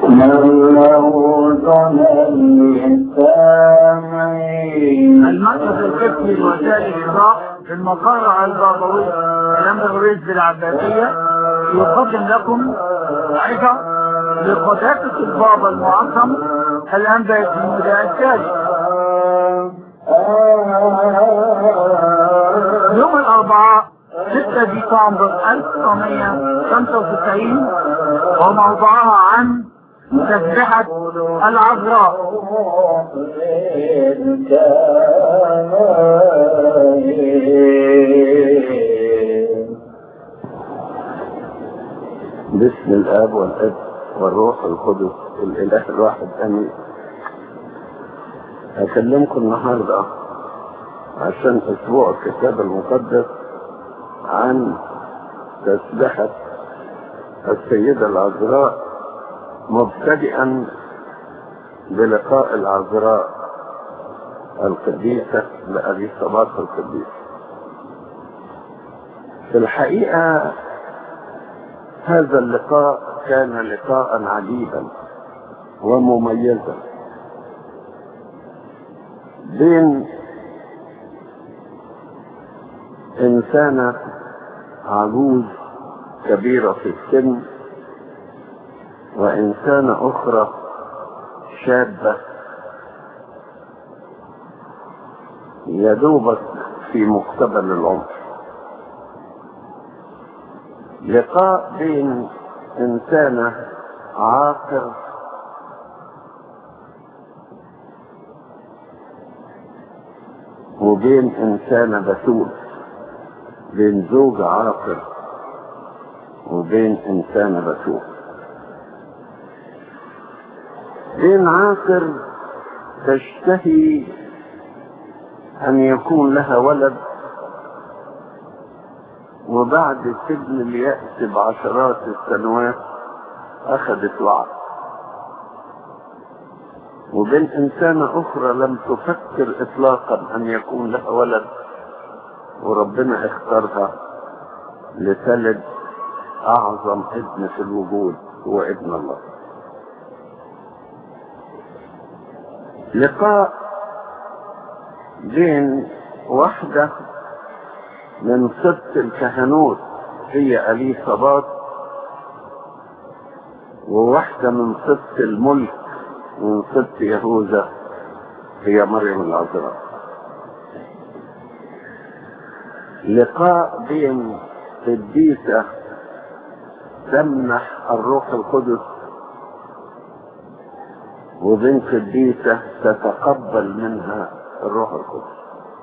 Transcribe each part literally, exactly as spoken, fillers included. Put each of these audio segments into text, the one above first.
المركز القبطي لوسائل الإيضاح في المقر البابوي الأمبراطورية العباسية يقدم لكم عظة لقداسة البابا المعظم الأنبا السنودة الثالث يوم الأربعاء ستة ديسمبر ألف وتسعمائة وخمسة وتسعين، وموضوعها عن تسبحة العذراء. باسم الآب والابن والروح القدس الإله الواحد آمين. هكلمكم النهارده عشان أسبوع الكتاب المقدس عن تسبحة السيدة العذراء، مبتدئا بلقاء العذراء القديسة لأليصابات القديسة. في الحقيقة هذا اللقاء كان لقاء عجيبا ومميزا بين إنسانة عجوز كبيرة في السن وإنسانة أخرى شابة يدوبت في مقتبل العمر. لقاء بين إنسانة عاقر وبين إنسانة بتول، بين زوج عاقر وبين إنسانة بتول. بين عاقر تشتهي أن يكون لها ولد، وبعد سجن اليأس بعشرات السنوات أخذت وعد. وبين إنسانة أخرى لم تفكر إطلاقا أن يكون لها ولد، وربنا اختارها لتلد أعظم ابن في الوجود هو ابن الله. لقاء بين واحدة من سبط الكهنوت هي أليصابات، وواحدة من سبط الملك من سبط يهوذا هي مريم العذراء. لقاء بين قديسة تمنح الروح القدس وبين قديسة تتقبل منها الروح القدس.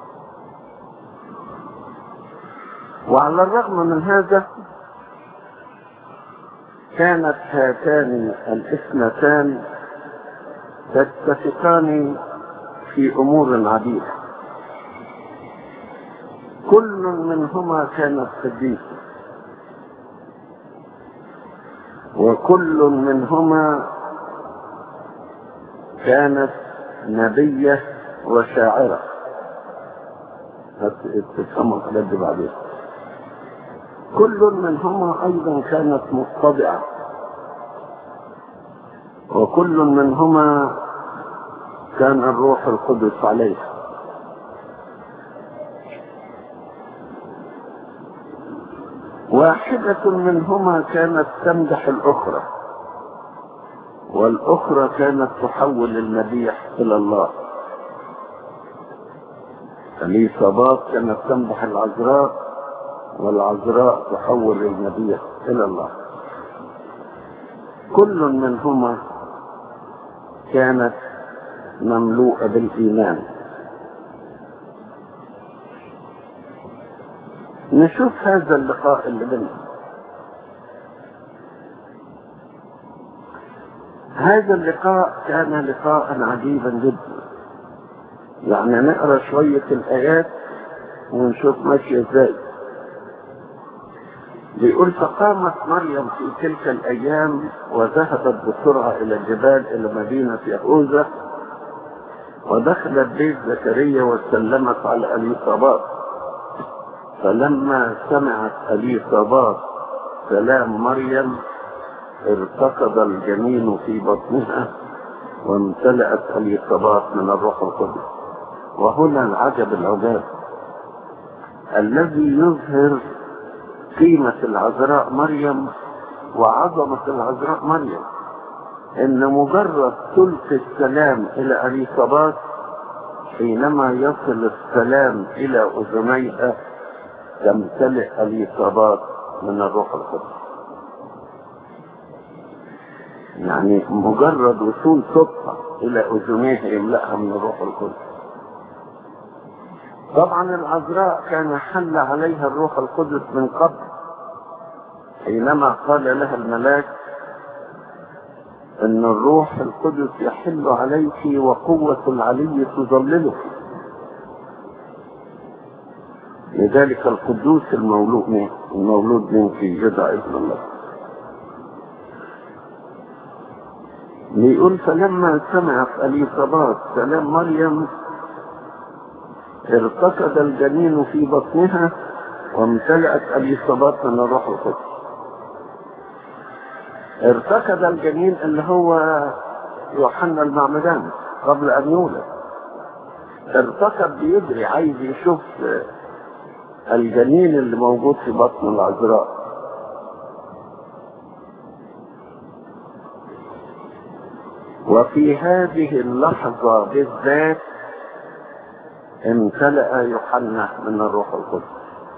وعلى الرغم من هذا كانت هاتان الاثنتان تتفقان في امور عديدة. كل منهما كانت قديسة، وكل منهما كانت نبية وشاعرة. هتفهموا الحاجات دي بعدين. كل منهما ايضا كانت متضعة، وكل منهما كان الروح القدس عليها. واحدة منهما كانت تمدح الأخرى، والأخرى كانت تحول المديح إلى الله. أليصابات كانت تمدح العذراء، والعذراء تحول المديح إلى الله. كل منهما كانت مملوءة بالإيمان. نشوف هذا اللقاء اللي بينهم. هذا اللقاء كان لقاء عجيبا جدا. يعني نقرأ شوية الآيات ونشوف ماشية ازاي. بيقول: فقامت مريم في تلك الأيام وذهبت بسرعة إلى الجبال إلى مدينة يهوذا، ودخلت بيت زكريا وسلمت على أليصابات. فلما سمعت أليصابات كلام مريم ارتقد الجنين في بطنها وامتلأت اليصابات من الروح القدس. وهنا العجب العجاب الذي يظهر قيمة العذراء مريم وعظمة العذراء مريم، ان مجرد تلك السلام الى اليصابات حينما يصل السلام الى اذنيها تمتلئ اليصابات من الروح القدس. يعني مجرد وصول صوتها الى اذنيها يملأها من الروح القدس. طبعا العذراء كان حل عليها الروح القدس من قبل، حينما قال لها الملاك ان الروح القدس يحل عليك وقوة العلي تظللك. لذلك القدوس المولود منك المولود منك يدعى ابن الله. بيقول فلما سمعت اليصابات سلام مريم ارتقد الجنين في بطنها وامتلأت اليصابات من الروح القدس. ارتقد الجنين اللي هو يوحنا المعمدان قبل ان يولد. ارتقد بيجري عايز يشوف الجنين اللي موجود في بطن العذراء. وفي هذه اللحظة بالذات امتلأ يوحنا من الروح القدس.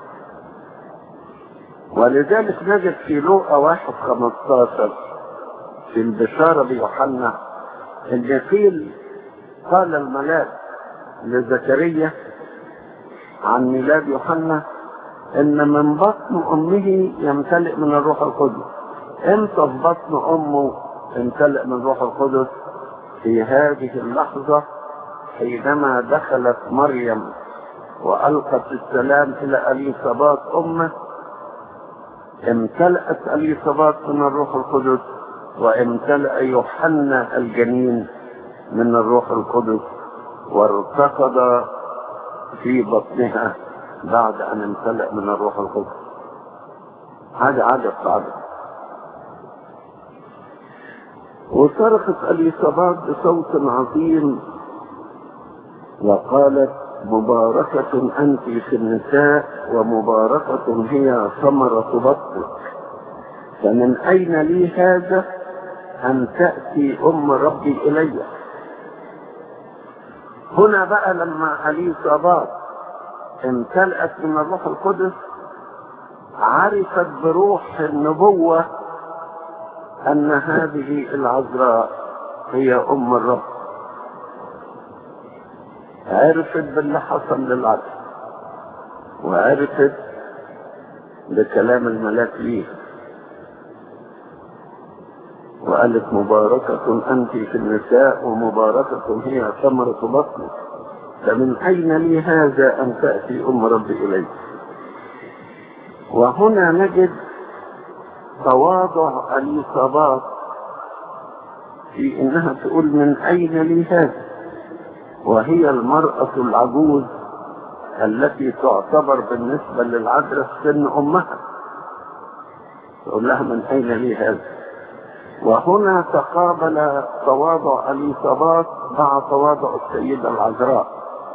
ولذلك نجد في لوقا واحد خمستاشر في البشارة بيوحنا ان قيل قال الملاك لزكريا عن ميلاد يوحنا ان من بطن امه يمتلئ من الروح القدس. امتى في بطن امه امتلئ من الروح القدس؟ في هذه اللحظة حينما دخلت مريم والقت السلام الى اليصابات امه، امتلأت اليصابات من الروح القدس وامتلأ يوحنا الجنين من الروح القدس وارتقد في بطنها بعد ان امتلأ من الروح القدس. هذا عجب عجب. وصرخت اليصابات بصوت عظيم وقالت مباركة أنت في النساء ومباركة هي ثمرة بطنك، فمن أين لي هذا أن تأتي أم ربي إلي؟ هنا بقى لما اليصابات امتلأت من الروح القدس عرفت بروح النبوة أن هذه العذراء هي أم الرب. عرفت باللي حصل للعبد وعرفت بكلام الملاك ليه وقالت مباركة أنت في النساء ومباركة هي ثمرة بطنك، فمن أين لي هذا أن تأتي أم ربي إليك؟ وهنا نجد تواضع اليصابات في إنها تقول من أين لي هذا، وهي المرأة العجوز التي تعتبر بالنسبة للعذراء سن أمها، تقول لها من أين لي هذا. وهنا تقابل تواضع اليصابات مع تواضع السيدة العذراء.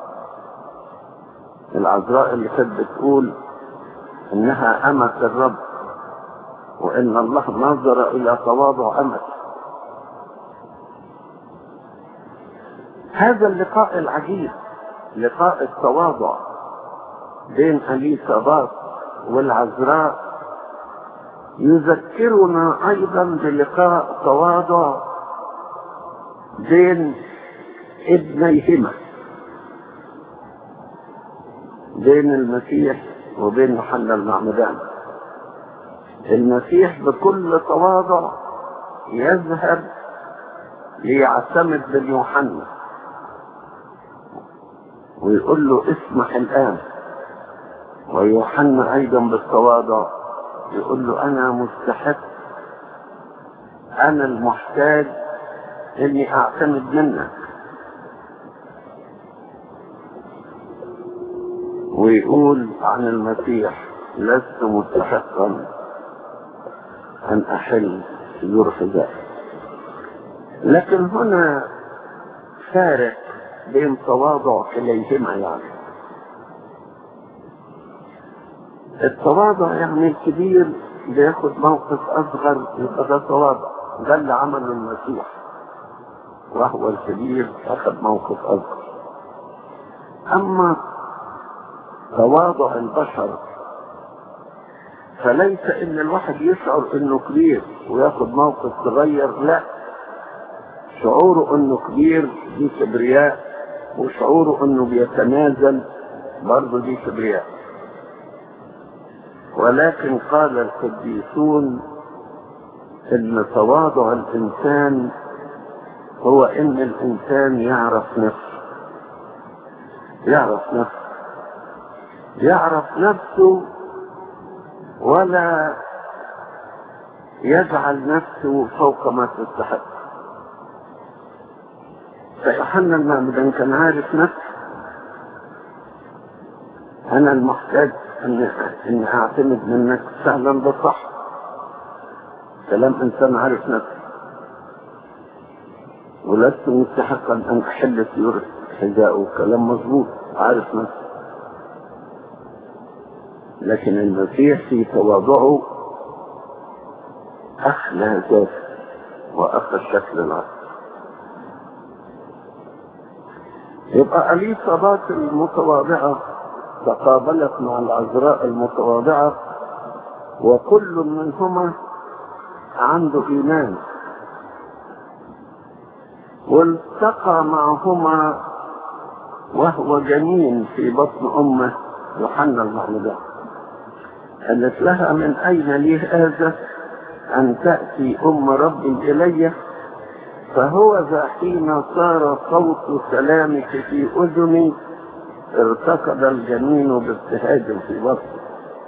العذراء اللي كانت بتقول إنها أمة الرب وإن الله نظر إلى تواضع أمة. هذا اللقاء العجيب، لقاء التواضع بين اليصابات والعذراء، يذكرنا أيضا بلقاء تواضع بين ابنيهما، بين المسيح وبين يوحنا المعمدان. المسيح بكل تواضع يذهب ليعتمد باليوحنا ويقول له اسمح الآن، ويوحنا أيضا بالتواضع يقول له أنا مستحق، أنا المحتاج إني أعتمد منك. ويقول عن المسيح لست مستحقا أن أحل طيور حذاء. لكن هنا فارق بين تواضع كليهما. يعني التواضع يعني الكبير بياخد موقف اصغر يبقى ده تواضع، ده اللي عمله المسيح، وهو الكبير اخذ موقف اصغر. اما تواضع البشر فليس ان الواحد يشعر انه كبير وياخد موقف صغير، لا، شعوره انه كبير دي كبرياء، وشعوره انه بيتنازل برضه دي كبرياء. ولكن قال القديسون ان تواضع الانسان هو ان الانسان يعرف نفسه، يعرف نفسه يعرف نفسه ولا يجعل نفسه فوق ما تستحق. فيوحنا المعمدان كان عارف نفسه، انا المحتاج ان ان اعتمد منك فعلا، ده صح، كلام انسان عارف نفسه. ولست مستحقا ان احل طيور حذاءه، كلام مظبوط، عارف نفسه. لكن المسيح في تواضعه اخلى ذاته واخذ شكل العبد. يبقى اليصابات المتواضعه تقابلت مع العذراء المتواضعه، وكل منهما عنده ايمان، والتقى معهما وهو جنين في بطن امه يوحنا المعمدان. قالت لها من اين لي هذا ان تاتي ام ربي الي؟ فهو ذا حين صار صوت سلامك في اذني ارتقد الجنين بابتهاج في بطني.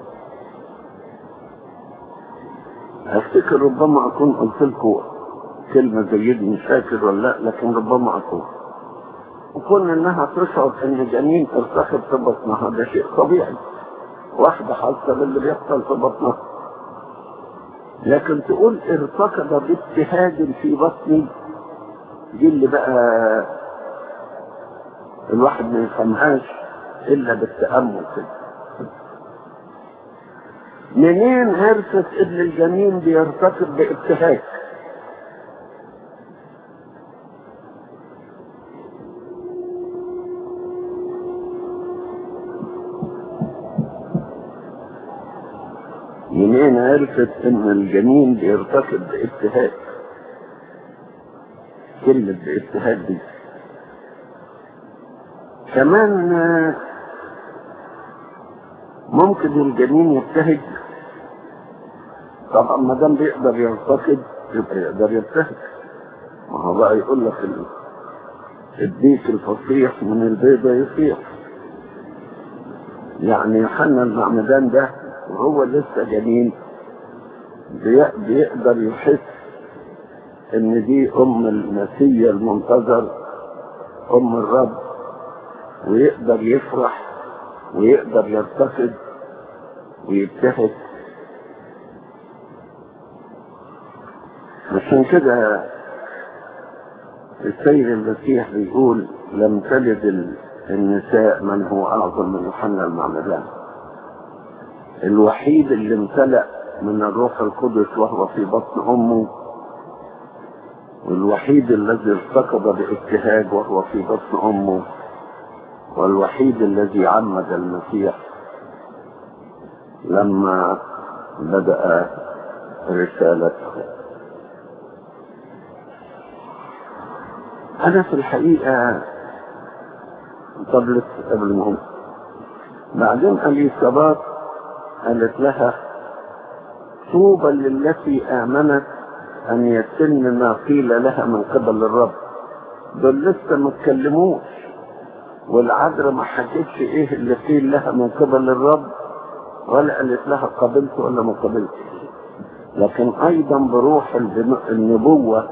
افتكر ربما اكون قلت لكم كلمه زي دي، مش فاكر ولا لا، لكن ربما اكون وكون انها تشعر ان جنين ارتقد في بطنها، ده شيء طبيعي، واحده حاسه باللي بيحصل في بطنها. لكن تقول ارتقد بابتهاج في بطني، دي اللي بقى الواحد ما يفهمهاش الا بالتامل كده. منين عرفت ان الجنين بيرتقد بابتهاج؟ منين عرفت ان الجنين بيرتقد بابتهاج؟ كلمة بابتهاج دي كمان ممكن الجنين يبتهج. طبعا ما دام بيقدر يرتقد يبقى يقدر يبتهج. ما هو بقى يقول لك الديك الفصيح من البيضة يصيح. يعني يوحنا المعمدان ده وهو لسه جنين بيقدر يحس ان دي ام المسيح المنتظر، ام الرب، ويقدر يفرح ويقدر يرتقد ويبتهج. عشان كده السيد المسيح بيقول لم تلد النساء من هو اعظم من يوحنا المعمدان، الوحيد اللي امتلأ من الروح القدس وهو في بطن امه، والوحيد الذي ارتقد بابتهاج وهو في بطن امه، والوحيد الذي عمد المسيح لما بدأ رسالته. انا في الحقيقة قبل قبل ما بعدين اليصابات قالت لها طوبى للتي آمنت أن يتم ما قيل لها من قبل الرب. دول لسه ما اتكلموش، والعذراء ما حكتش ايه اللي قيل لها من قبل الرب، ولا قالت لها قبلت ولا ما قبلت. لكن أيضا بروح النبوة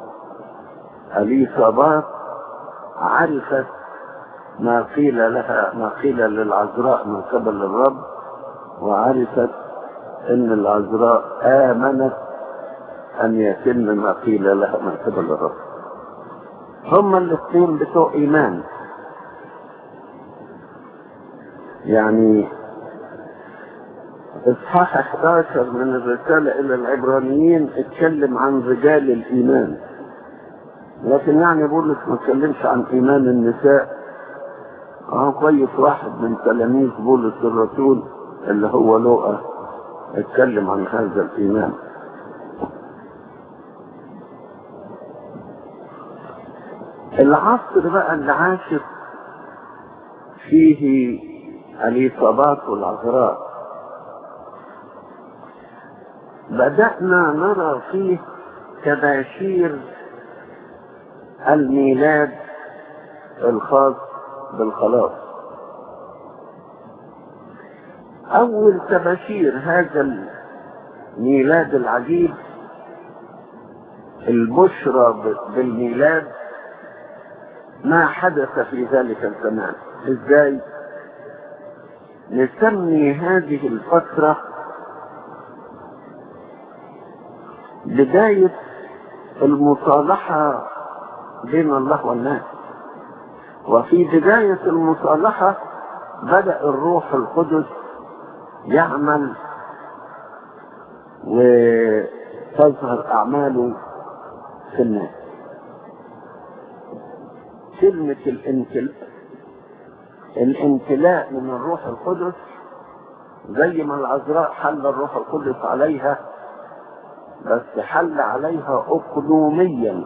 اليصابات عرفت ما قيل لها، ما قيل للعذراء من قبل الرب، وعرفت ان العذراء آمنت أن يتم ما قيل لها من قبل الرب. هما الاثنين بتوع إيمان. يعني إصحاح أحد عشر من الرسالة إلى العبرانيين اتكلم عن رجال الإيمان، لكن يعني بولس ما اتكلمش عن إيمان النساء. اه كويس، واحد من تلاميذ بولس الرسول اللي هو لوقا اتكلم عن هذا الإيمان. العصر بقى اللي عاشت فيه اليصابات والعذراء بدأنا نرى فيه تباشير الميلاد الخاص بالخلاص. أول تباشير هذا الميلاد العجيب البشرى بالميلاد ما حدث في ذلك الزمان. ازاي نسمي هذه الفترة بداية المصالحة بين الله والناس؟ وفي بداية المصالحة بدأ الروح القدس يعمل وتظهر أعماله في الناس. كلمة الامتلاء الامتلاء من الروح القدس، زي ما العذراء حل الروح القدس عليها، بس حل عليها أقنوميا،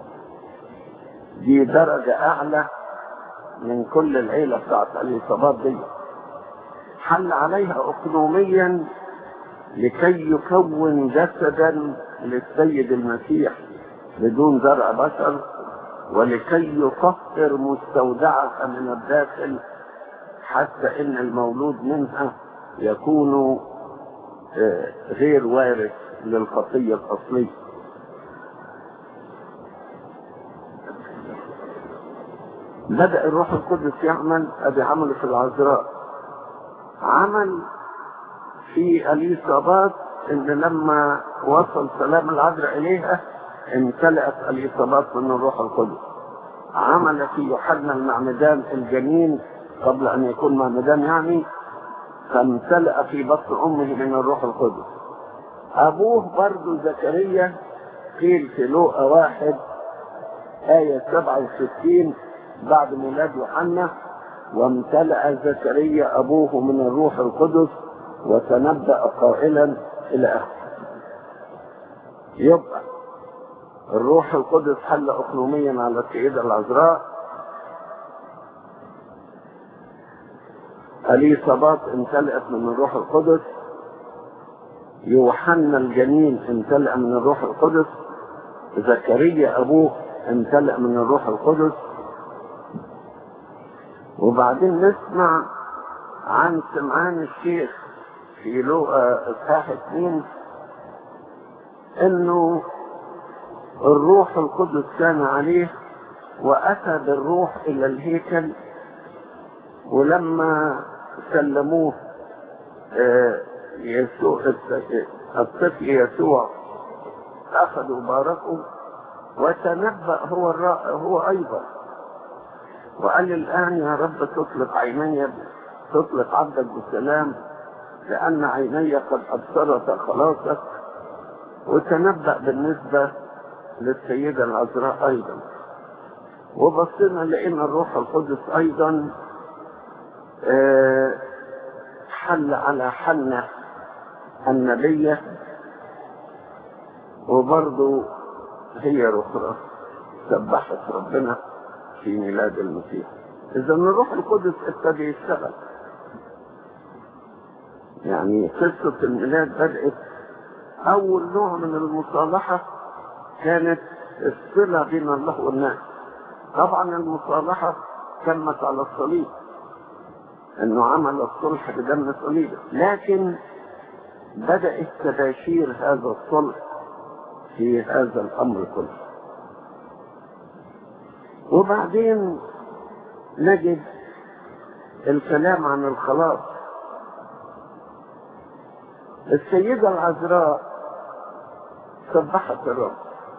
دي درجة أعلى من كل العيلة بتاعت اليصابات دي. حل عليها أقنوميا لكي يكون جسدا للسيد المسيح بدون زرع بشر، ولكي يطهر مستودعها من الداخل حتى ان المولود منها يكون غير وارث للخطية الأصلية. بدأ الروح القدس يعمل، ادي عمل في العذراء، عمل في اليصابات ان لما وصل سلام العذراء اليها امتلأت اليصابات من الروح القدس. عمل في يوحنا المعمدان الجنين قبل ان يكون معمدان، يعني فامتلأ في بطن امه من الروح القدس. ابوه برضو زكريا قيل في لوقا واحد آية سبعة وستين بعد ميلاد يوحنا: وامتلأ زكريا ابوه من الروح القدس وتنبأ قائلا الى اخره. يبقى الروح القدس حل أقنوميا على السيدة العذراء، اليصابات امتلأت من الروح القدس، يوحنا الجنين امتلأ من الروح القدس، زكريا أبوه امتلأ من الروح القدس. وبعدين نسمع عن سمعان الشيخ في لوقا اصحاح اثنين انه الروح القدس كان عليه واتى بالروح الى الهيكل، ولما سلموه يسوع الطفل يسوع اخذوا باركوا، وتنبأ هو الرائع هو ايضا وقال: الان يا رب تطلق عيني تطلق عبدك بالسلام، لان عيني قد ابصرت خلاصك. وتنبأ بالنسبة للسيدة العذراء ايضا. وبصينا لقينا الروح القدس ايضا حل على حنة النبية، وبرضو هي رخرة سبحت ربنا في ميلاد المسيح. اذا الروح القدس ابتدى يشتغل. يعني قصة الميلاد بدأت اول نوع من المصالحة كانت الصلة بين الله والناس. طبعا المصالحة تمت على الصليب، انه عمل الصلح بدم صليبه، لكن بدأت تباشير هذا الصلح في هذا الامر كله. وبعدين نجد الكلام عن الخلاص. السيدة العذراء سبحت الرب.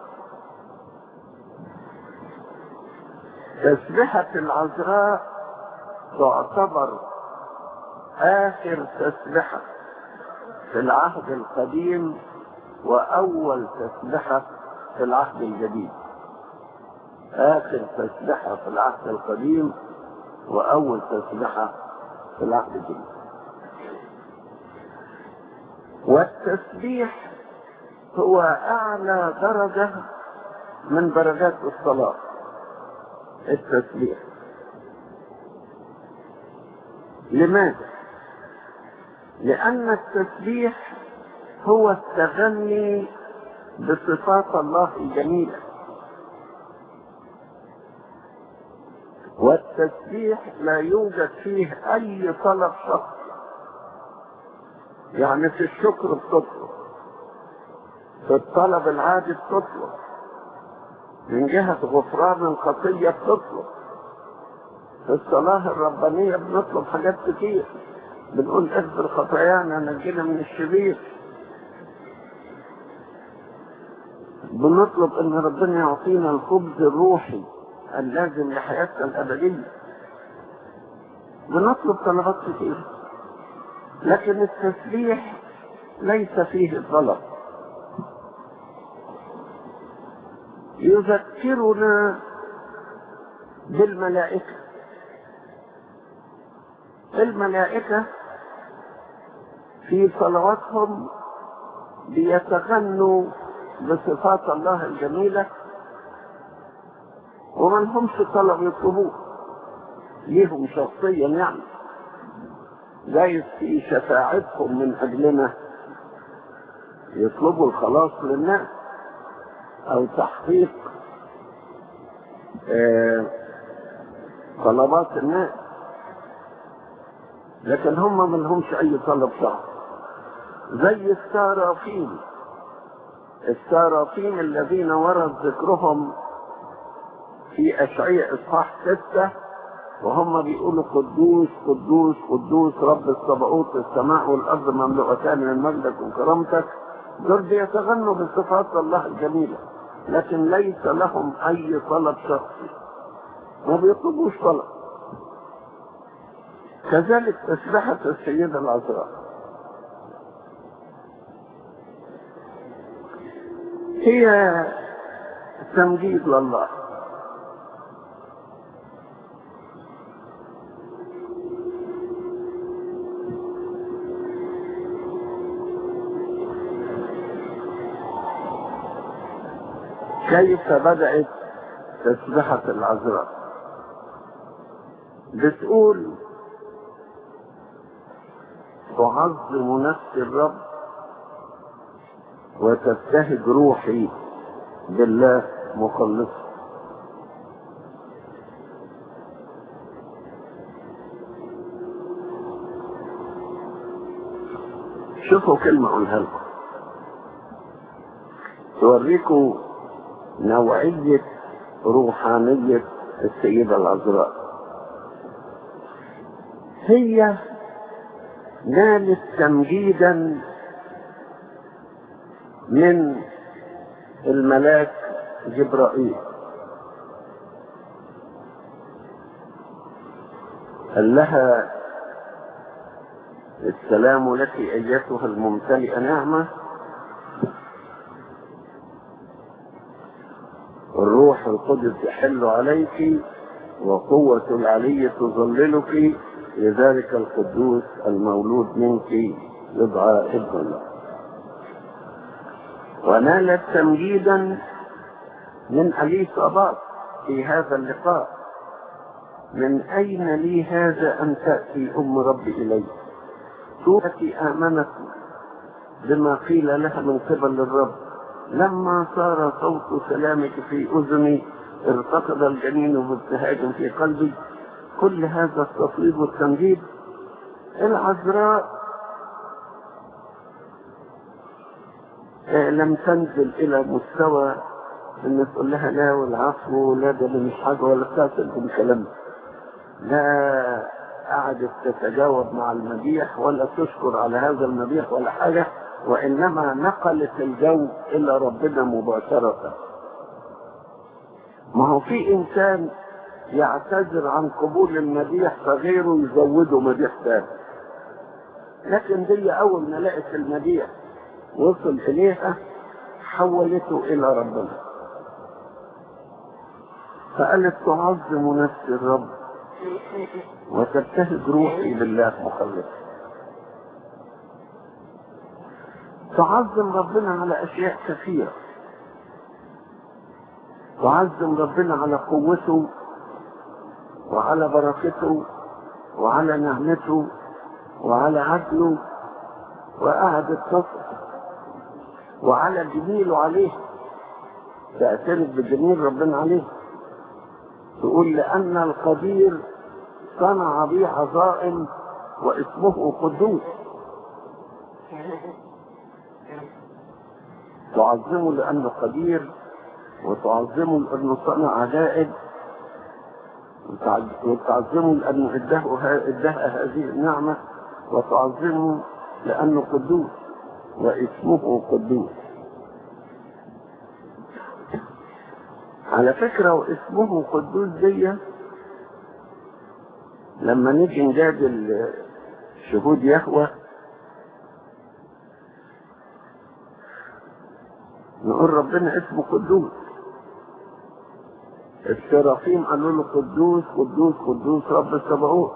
تسبحة العذراء تعتبر آخر تسبحة في العهد القديم وأول تسبحة في العهد الجديد. آخر تسبحة في العهد القديم وأول تسبحة في العهد الجديد. والتسبيح هو أعلى درجة من درجات الصلاة. التسبيح لماذا؟ لأن التسبيح هو التغني بصفات الله الجميلة، والتسبيح لا يوجد فيه أي طلب شخصي. يعني في الشكر بتطلب، في الطلب العادي بتطلب، من جهة غفران الخطية بتطلب، في الصلاة الربانية بنطلب حاجات كتير، بنقول اغفر خطايانا نجينا من الشرير، بنطلب ان ربنا يعطينا الخبز الروحي اللازم لحياتنا الأبدية، بنطلب طلبات كتير. لكن التسبيح ليس فيه طلب، يذكرنا بالملائكة. الملائكة في صلواتهم بيتغنوا بصفات الله الجميلة، وما لهمش طلب يطلبوه ليهم شخصيا، يعني جايز في شفاعتهم من أجلنا يطلبوا الخلاص للناس أو تحقيق آه طلبات الناس، لكن هم ما لهمش أي طلب شخص. زي السرافيم، السرافيم الذين ورد ذكرهم في أشعياء إصحاح ستة، وهم بيقولوا قدوس قدوس قدوس رب الصباؤوت، السماء والأرض مملوءتان من مجدك وكرامتك. دول بيتغنوا بصفات الله الجميلة، لكن ليس لهم أي طلب شخصي، ما بيطلبوش طلب. كذلك تسبحة السيدة العذراء هي تمجيد لله. كيف بدأت تسبحة العذراء؟ بتقول تعظم نفسي الرب وتبتهج روحي بالله مخلصا. شوفوا كلمة أقولها لكم توريكم نوعية روحانية السيدة العذراء. هي نالت تمجيدا من الملاك جبرائيل، قال لها السلام لك أيتها الممتلئة نعمة، الروح القدس يحل عليك، وقوة العلي تظللك، لذلك القدوس المولود منك يدعى ابن الله. ونالت تمجيدا من أليصابات في هذا اللقاء، من أين لي هذا أن تأتي أم ربي إلي؟ سورتي آمنت بما قيل لها من قبل الرب، لما صار صوت سلامك في أذني ارتقد الجنين بابتهاج في قلبي. كل هذا التصويب والتمجيد. العذراء لم تنزل إلى مستوى ان تقول لها لا والعفو لا ده مش حاجة ولا تاسل بالكلام، لا قعدت تتجاوب مع المديح ولا تشكر على هذا المديح ولا حاجة، وإنما نقلت الجو إلى ربنا مباشرة. ما هو في إنسان يعتذر عن قبول المديح فغيره يزوده مديح ثاني، لكن دي أول ما لقت المديح وصل إليها حولته إلى ربنا، فقالت تعظم نفسي الرب وتبتهج روحي بالله مخلص. تعظم ربنا على أشياء كثيرة، تعظم ربنا على قوته وعلى بركته وعلى نعمته وعلى عدله وقعدت تصف وعلى جميله عليه، تعترف بجميل ربنا عليه، تقول لأن القدير صنع بي عظائم واسمه قدوس. تعظمه لأنه قدير، وتعظمه لأنه صنع عجائب، وتعظمه لأنه اداها هذه النعمة، وتعظمه لأنه قدوس واسمه قدوس. على فكرة واسمه قدوس دي لما نيجي نجادل شهود يهوه نقول ربنا اسمه قدوس. السرافيم قالوا له قدوس قدوس قدوس رب السبعوت،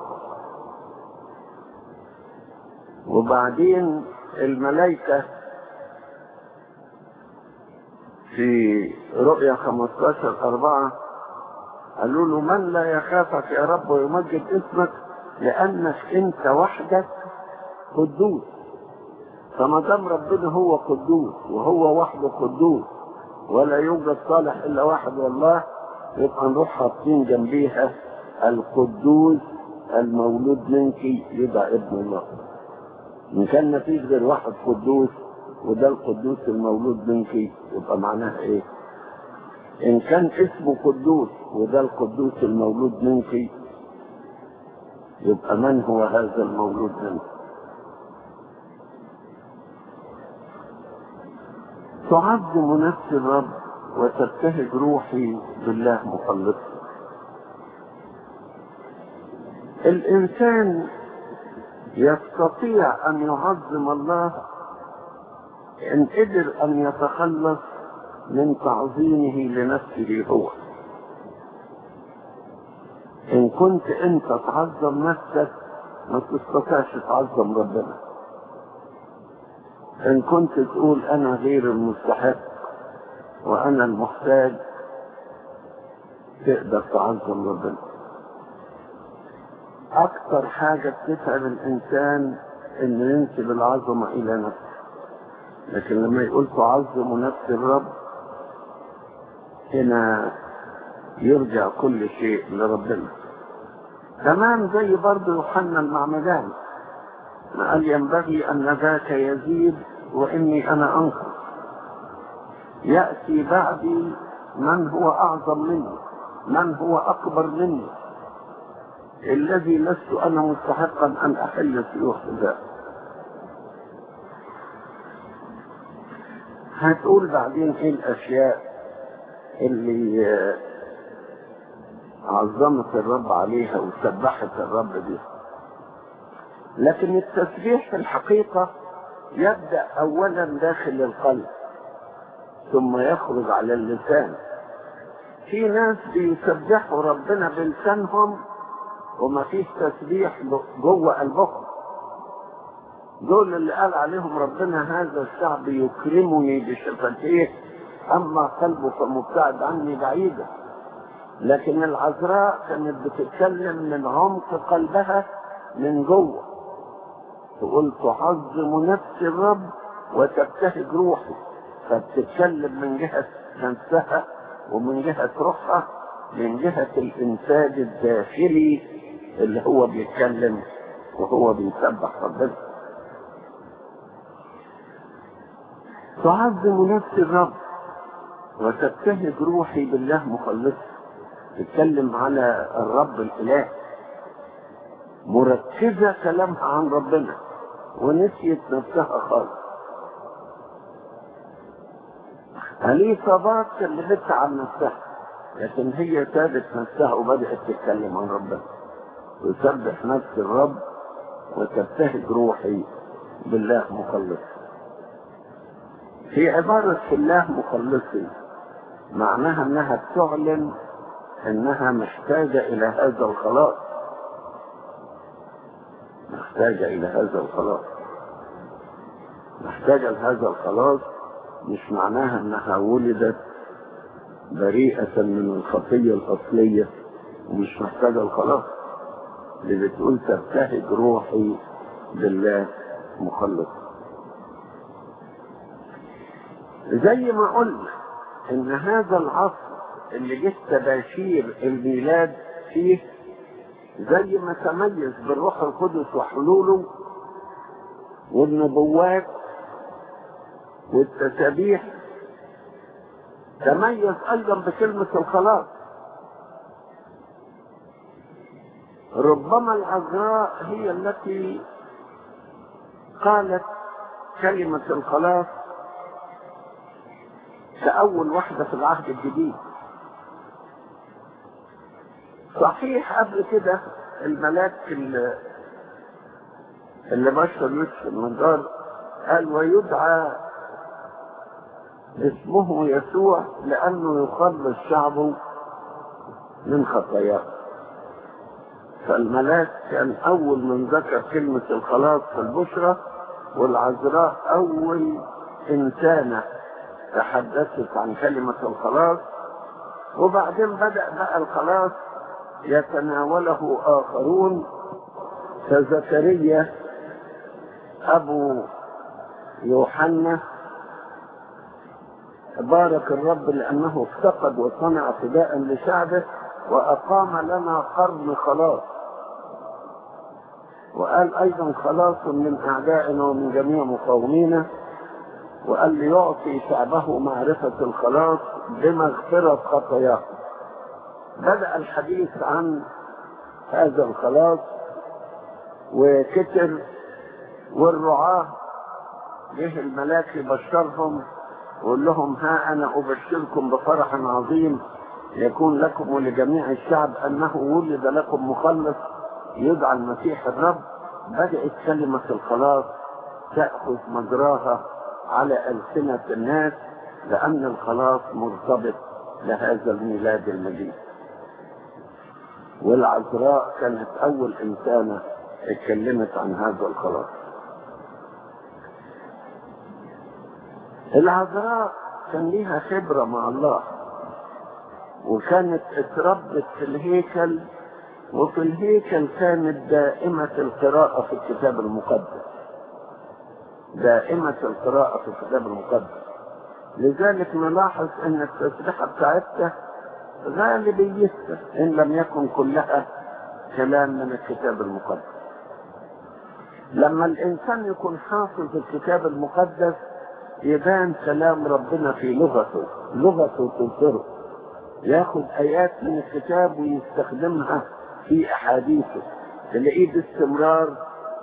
وبعدين الملائكة في رؤيا خمستاشر أربعة قالوا له من لا يخافك يا رب ويمجد اسمك لأنك أنت وحدك قدوس. فما دام ربنا هو قدوس وهو وحده قدوس ولا يوجد صالح إلا واحد والله، يبقى نروح حاطين جنبيها القدوس المولود منك يدعى ابن الله. إن كان مفيش غير واحد قدوس وده القدوس المولود منك يبقى معناها إيه؟ إن كان اسمه قدوس وده القدوس المولود منك يبقى من هو هذا المولود منك؟ تعظم نفس الرب وتبتهج روحي بالله مخلصا. الإنسان يستطيع أن يعظم الله إن قدر أن يتخلص من تعظيمه لنفسه هو. إن كنت أنت تعظم نفسك ما تستطيعش تعظم ربنا. إن كنت تقول أنا غير المستحق وأنا المحتاج تقدر تعظم ربنا. أكثر حاجة بتتعب الإنسان إنه ينسب العظمة إلى نفسه، لكن لما يقول تعظم نفس الرب هنا يرجع كل شيء لربنا. تمام زي برضه يوحنا المعمدان ما قال ينبغي أن ذاك يزيد وإني أنا أنقص، يأتي بعدي من هو أعظم مني، من هو أكبر مني، الذي لست أنا مستحقا أن أحل سيوف ذاك. هتقول بعدين إيه الأشياء اللي عظمت الرب عليها وسبحت الرب بيها، لكن التسبيح في الحقيقة يبدأ أولا داخل القلب ثم يخرج على اللسان. في ناس بيسبحوا ربنا بلسانهم وما فيش تسبيح جوه قلبهم. دول اللي قال عليهم ربنا هذا الشعب يكرمني بشفتيه أما قلبه فمبتعد عني بعيدا. لكن العذراء كانت بتتكلم من عمق قلبها من جوه، تقول تعظم نفس الرب وتبتهج روحي، فبتتكلم من جهة نفسها ومن جهة روحها، من جهة الإنسان الداخلي اللي هو بيتكلم وهو بيسبح ربنا. تعظم نفس الرب وتبتهج روحي بالله مخلصا. تتكلم على الرب الإله، مركزة كلامها عن ربنا ونسيت نفسها خالص. اليصابات كلمتها عن نفسها، لكن هي سابت نفسها وبدأت تتكلم عن ربنا. تسبح نفس الرب وتبتهج روحي بالله مخلص. في عبارة الله مخلصي معناها انها تعلن انها محتاجة الى هذا الخلاص، محتاجة الى هذا الخلاص، محتاجة لهذا الخلاص. مش معناها انها ولدت بريئة من الخطية الاصلية ومش محتاجة الخلاص. اللي بتقول تبتهج روحي بالله مخلص. زي ما قلنا ان هذا العصر اللي جه تباشير الميلاد فيه زي ما تميز بالروح القدس وحلوله والنبوات والتسابيح، تميز ايضا بكلمة الخلاص. ربما العذراء هي التي قالت كلمة الخلاص كأول واحدة في العهد الجديد. صحيح قبل كده الملاك اللي, اللي بشر يوسف النجار قال ويدعى اسمه يسوع لأنه يخلص شعبه من خطاياه. فالملاك كان أول من ذكر كلمة الخلاص في البشرى، والعذراء أول إنسانة تحدثت عن كلمة الخلاص. وبعدين بدأ بقى الخلاص يتناوله آخرون كزكريا أبو يوحنا، بارك الرب لأنه افتقد وصنع فداء لشعبه وأقام لنا قرن خلاص. وقال أيضا خلاص من أعدائنا ومن جميع مقاومينا، وقال ليعطي شعبه معرفة الخلاص بمغفرة خطاياه. بدأ الحديث عن هذا الخلاص وكتر، والرعاة جه الملاك يبشرهم وقال لهم ها أنا أبشركم بفرح عظيم يكون لكم ولجميع الشعب أنه ولد لكم مخلص يدعى المسيح الرب. بدأت كلمة الخلاص تأخذ مجراها على ألسنة الناس، لأن الخلاص مرتبط لهذا الميلاد المجيد. والعذراء كانت أول إنسانة اتكلمت عن هذا الخلاص. العذراء كان ليها خبرة مع الله، وكانت اتربت في الهيكل، وفي الهيكل كانت دائمة القراءة في الكتاب المقدس، دائمة القراءة في الكتاب المقدس. لذلك نلاحظ ان التسبيحة بتاعتها غالبيتها ان لم يكن كلها كلام من الكتاب المقدس. لما الانسان يكون حافظ الكتاب المقدس يبان كلام ربنا في لغته، لغته تظهره، ياخذ ايات من الكتاب ويستخدمها في احاديثه، تلاقيه باستمرار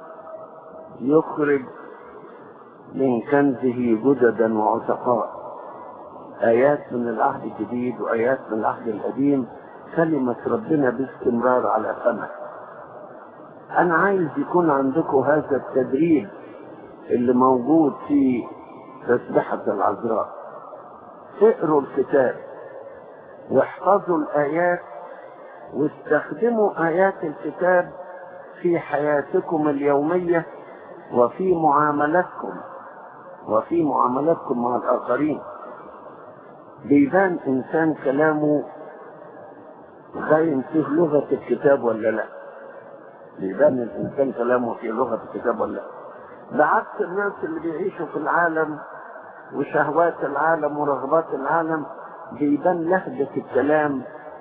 يخرج من كنزه جددا وعتقاء، آيات من العهد الجديد وآيات من العهد القديم، كلمة ربنا باستمرار على فمه. أنا عايز يكون عندكم هذا التدريب اللي موجود في تسبحة العذراء. اقروا الكتاب واحفظوا الآيات واستخدموا آيات الكتاب في حياتكم اليومية وفي معاملاتكم وفي معاملاتكم مع الآخرين. بيبان إنسان كلامه غاين فيه لغة الكتاب ولا لا، بيبان الإنسان كلامه في لغة الكتاب ولا لا. بعكس الناس اللي بيعيشوا في العالم وشهوات العالم ورغبات العالم، بيبان لهجة الكلام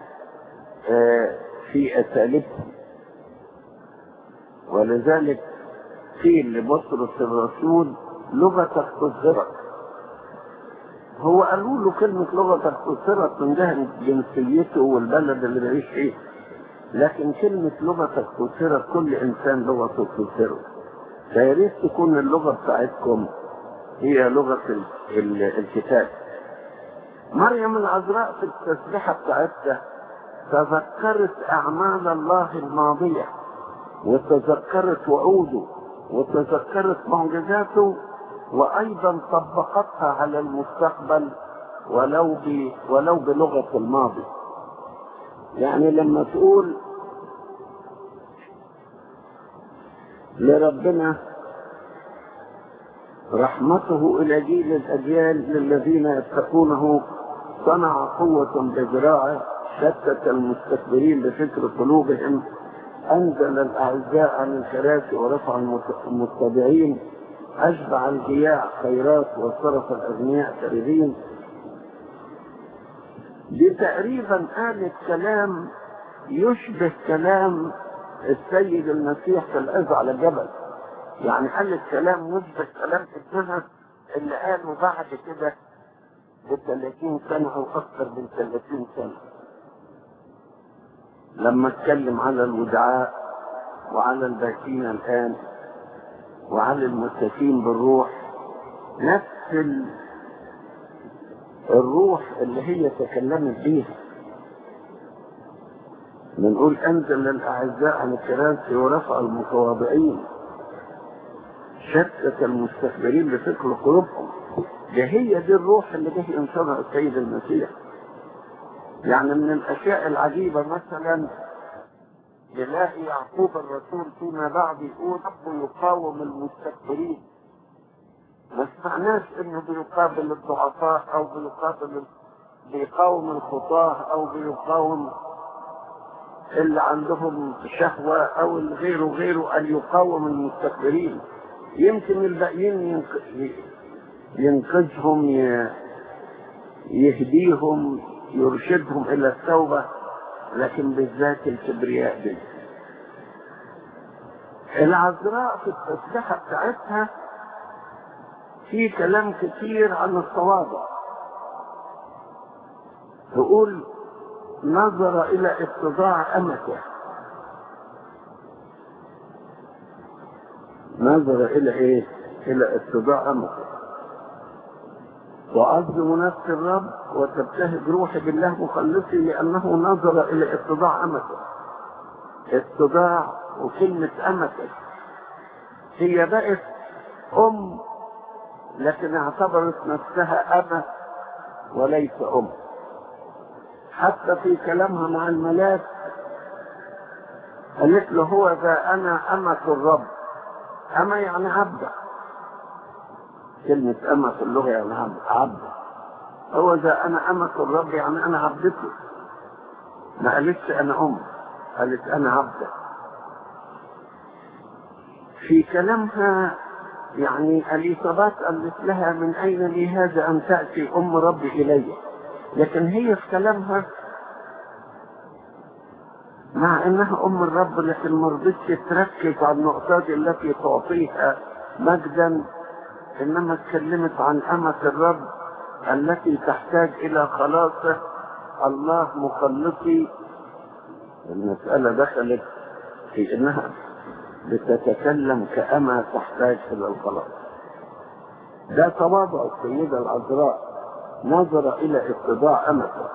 في أساليبهم. ولذلك قيل لبطرس الرسول لغتك تظهرك. هو قالوا له كلمة لغتك تظهرك من جهة جنسيته والبلد اللي بيعيش فيه، لكن كلمة لغتك تظهرك كل إنسان لغته تظهره. فياريت تكون اللغة بتاعتكم هي لغة الكتاب. مريم العذراء في التسبيحة بتاعتها تذكرت أعمال الله الماضية، وتذكرت وعوده، وتذكرت معجزاته، وأيضا طبقتها على المستقبل ولو ب... ولو بلغة الماضي. يعني لما تقول لربنا رحمته إلى جيل الأجيال للذين يتقونه، صنع قوة بذراعه، شتت المستكبرين بفكر قلوبهم، أنزل الأعزاء عن الكراسي ورفع المتبعين، أشبع الجياع خيرات وصرف الأغنياء كريمين. دي تقريبا قالت كلام يشبه كلام السيد المسيح في العظة على الجبل. يعني قالت كلام يشبه كلام ابنها اللي قاله بعد كده بثلاثين سنة أو أكثر من ثلاثين سنة، لما اتكلم على الودعاء وعلى الباكين الآن وعلى المتكين بالروح، نفس الروح اللي هي تكلمت بيها. بنقول أنزل الأعزاء عن الكراسي ورفع المتواضعين، شتت المستكبرين بفكر قلوبهم. ده هي دي الروح اللي جه ينشرها السيد المسيح. يعني من الأشياء العجيبة مثلا نلاقي يعقوب الرسول فيما بعد يقول رب يقاوم المستكبرين. ما سمعناش انه بيقابل الضعفاء او بيقابل بيقاوم الخطاة او بيقاوم اللي عندهم شهوة او غيره غيره ان يقاوم المستكبرين. يمكن الباقيين ينقذهم، يهديهم، يرشدهم الى التوبة، لكن بالذات الكبرياء دي. العذراء في التسبيحة بتاعتها في كلام كتير عن التواضع. تقول نظر الى اتضاع امته، نظر الى ايه؟ الى اتضاع امته. وعظم نفس الرب وتبتهج روحي بالله مخلصي لانه نظر الى اتضاع امته. اتضاع وكلمة امته، هي بقت ام لكن اعتبرت نفسها أمة وليس أم. حتى في كلامها مع الملاك قالت له هو ذا أنا أمة الرب. أمة يعني عبدة، كلمة أمة في اللغة يعني عبدة. هو ذا أنا أمة الرب يعني أنا عبدته، ما قالتش أنا أم، قالت أنا عبدة. في كلامها يعني اليصابات قالت لها من أين لي هذا أن تأتي أم ربي إلي، لكن هي في كلامها مع أنها أم الرب لكن ما رضتش تركز على النقطات التي تعطيها مجدا، إنما اتكلمت عن أمة الرب التي تحتاج إلى خلاصه. الله مخلصي. المسألة دخلت في إنها بتتكلم كأمة تحتاج إلى الخلاص. ده تواضع السيدة العذراء، نظر إلى اتضاع أمته.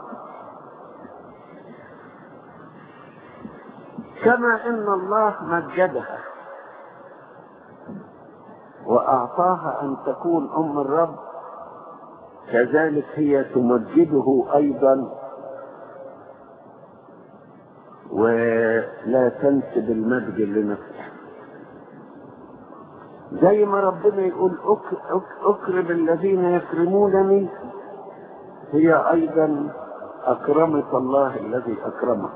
كما إن الله مجدها وأعطاها أن تكون أم الرب، كذلك هي تمجده أيضا ولا تنسب المجد لنفسها. زي ما ربنا يقول أك أك أكرم الذين يكرمونني، هي أيضا أكرمت الله الذي أكرمه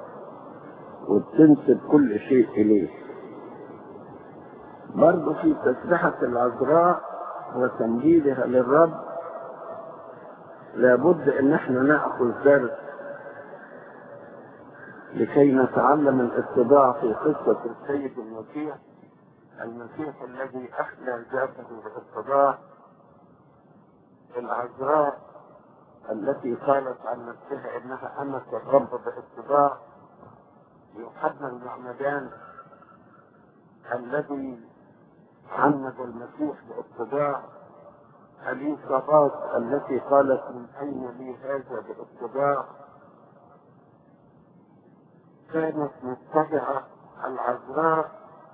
وتنسب كل شيء إليه. برضو في تسبيحة العذراء وتمجيدها للرب لابد ان احنا نأخذ درس لكي نتعلم الاتباع في قصة السيد المسيح، المسيح الذي أحلى ذاته بالاتباع. العذراء التي قالت عن نفسها انها أمة الرب باتباع. يوحنا المعمدان الذي عمد المسيح باتباع. اليصابات التي قالت من أين لي هذا بالاتباع كانت متبعة العذراء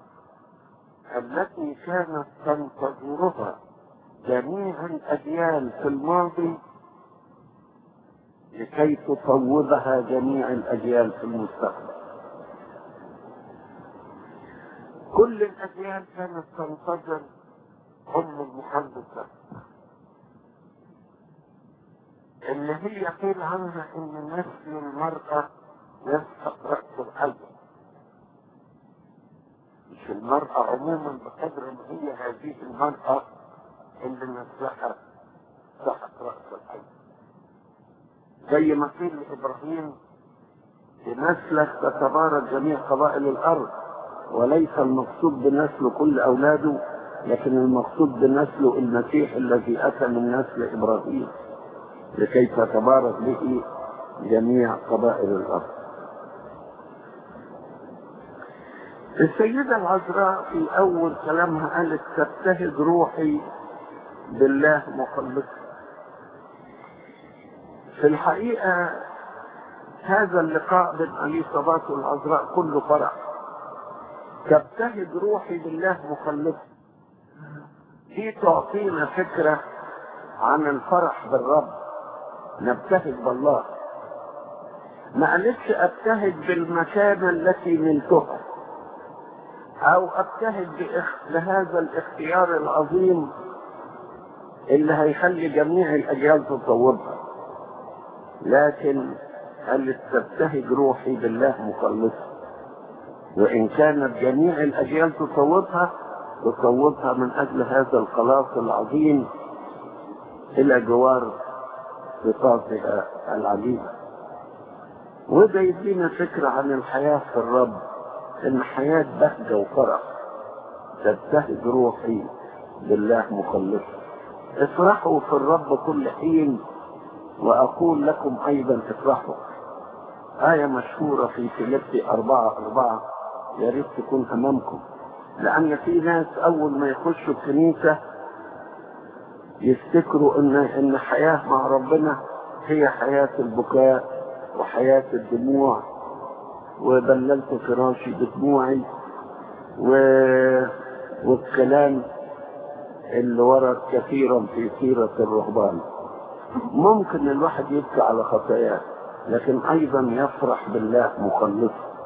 التي كانت تنتظرها جميع الأجيال في الماضي لكي تصوبها جميع الأجيال في المستقبل. كل الأجيال كانت تنتظر أم المحدثة اللي هي قيل عنها إن نسل المرأة يسحق رأس الحجر، مش المرأة عموما بقدر ما هي هذه المرأة اللي نسلها سحق رأس الحجر. زي ما قيل لإبراهيم بنسلك تتبارك جميع قبائل الأرض، وليس المقصود بنسل كل أولاده، لكن المقصود بنسل المسيح الذي أتى من نسل إبراهيم لكي تتبارك به جميع قبائل الأرض. السيدة العذراء في أول كلامها قالت تبتهج روحي بالله مخلصا. في الحقيقة هذا اللقاء بين اليصابات والعذراء كله فرح. تبتهج روحي بالله مخلصا دي تعطينا فكرة عن الفرح بالرب. نبتهج بالله، ما قالتش ابتهج بالمكانة التي نلتها او ابتهج بهذا الاختيار العظيم اللي هيخلي جميع الاجيال تتصورها، لكن قالت تبتهج روحي بالله مخلصا. وان كانت جميع الاجيال تصوتها تصوتها من اجل هذا الخلاص العظيم الى جوار صفاتها العجيبه. وده يدينا فكره عن الحياه في الرب، ان حياه بهجه وفرح. تبتهج روحي بالله مخلصا. افرحوا في الرب كل حين واقول لكم ايضا افرحوا. آية مشهورة في فيليبي أربعة أربعة، يا ريت تكون أمامكم، لأن في ناس أول ما يخشوا الكنيسة يفتكروا إن إن حياة مع ربنا هي حياة البكاء وحياة الدموع، وبللت فراشي بدموعي و... والكلام اللي ورد كثيرا في سيرة الرهبان. ممكن الواحد يبكي على خطاياه لكن ايضا يفرح بالله مخلصا.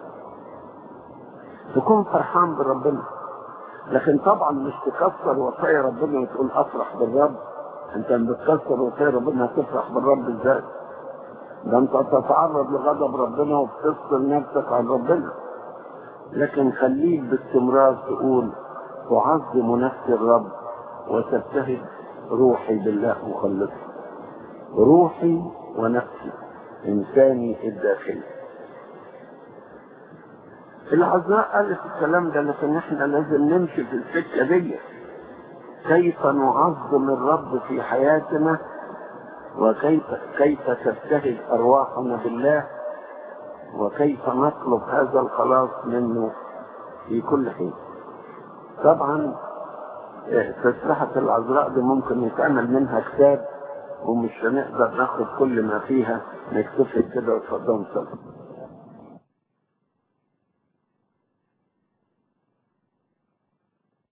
تكون فرحان بربنا، لكن طبعا مش تكسر وصايا ربنا وتقول افرح بالرب. انت لما بتكسر وصايا ربنا هتفرح بالرب ازاي؟ ده انت تتعرض لغضب ربنا وبتفصل نفسك عن ربنا. لكن خليك باستمرار تقول تعظم نفسي الرب وتبتهج روحي بالله مخلصا. روحي ونفسي، إنساني الداخلي. العذراء قالت الكلام ده، لكن احنا لازم نمشي في السكة دي. كيف نعظم الرب في حياتنا، وكيف كيف تبتهج أرواحنا بالله، وكيف نطلب هذا الخلاص منه في كل حين. طبعا تسبحة العذراء دي ممكن يتعمل منها كتاب، ومش هنقدر ناخد كل ما فيها. نكتفي كده وتفضلوا.